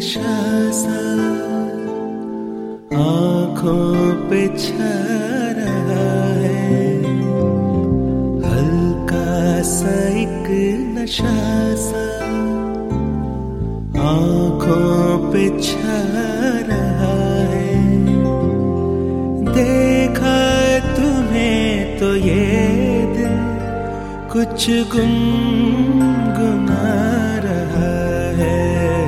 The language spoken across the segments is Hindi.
नशा सा आँखों पे छा रहा है, हल्का सा एक नशा सा आँखों पे छा रहा है। देखा तुम्हें तो ये दिल कुछ गुनगुना रहा है,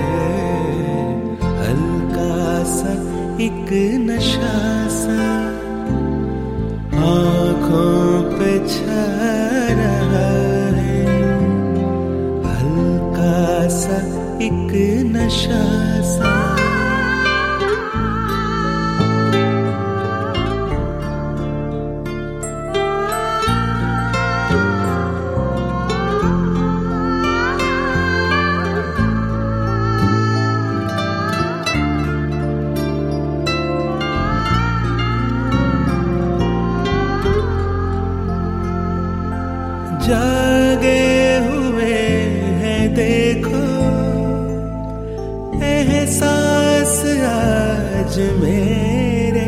हल्का सा एक नशा सा आँखों पे छा रहा है, हल्का सा एक नशा सा। जागे हुए हैं देखो एहसास आज मेरे,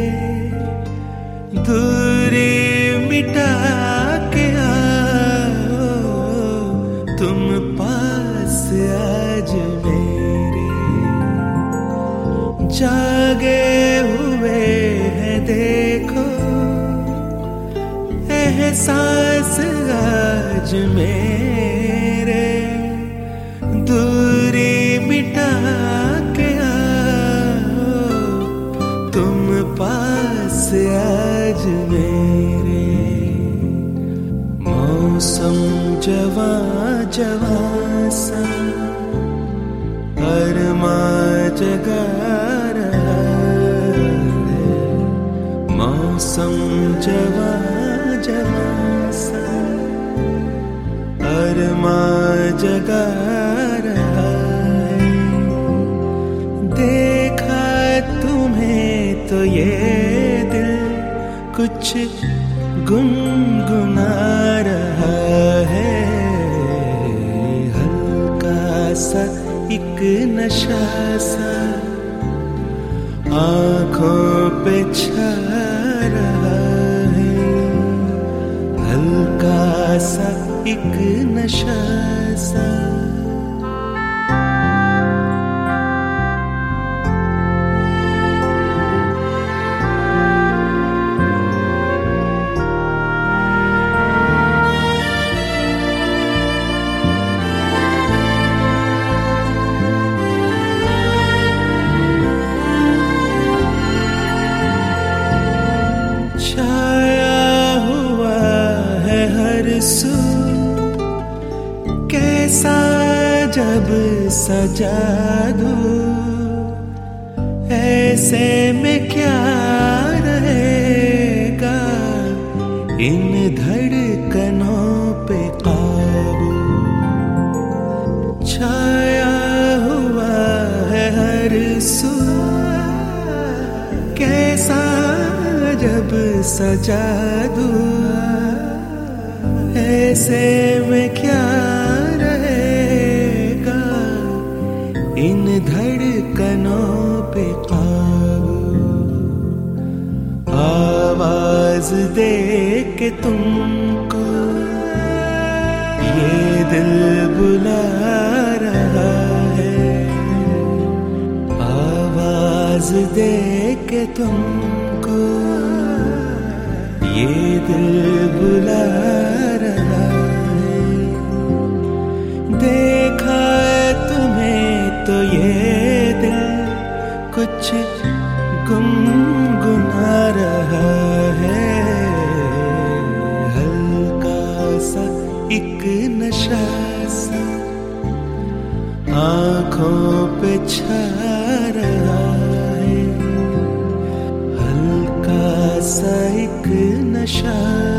दूरी मिटा के आओ तुम पास आज मेरे। जागे हुए हैं देखो एहसास आज मेरे, दूरी मिटा के आओ तुम पास आज मेरे। मौसम जवां जवां सा अरमां जगा रहा है, मौसम जवां जवां सा अरमां जगा रहा है। देखा तुम्हें तो ये दिल कुछ गुनगुना रहा है, हल्का सा एक नशा सा आँखों पे छा रहा है, हल्का सा एक नशा सा। कैसा जब सजा दूं ऐसे में क्या रहेगा इन धड़कनों पे काबू। छाया हुआ है हर सू, कैसा जब सजा दूं ऐसे में क्या रहेगा इन धड़कनों पे काबू। आवाज दे के तुमको ये दिल बुला रहा है, आवाज दे के तुमको ये दिल बुला रहा है। देखा तुम्हें तो ये दिल कुछ गुनगुना रहा है, हल्का सा एक नशा सा आँखों पे छा रहा है, हल्का सा एक नशा।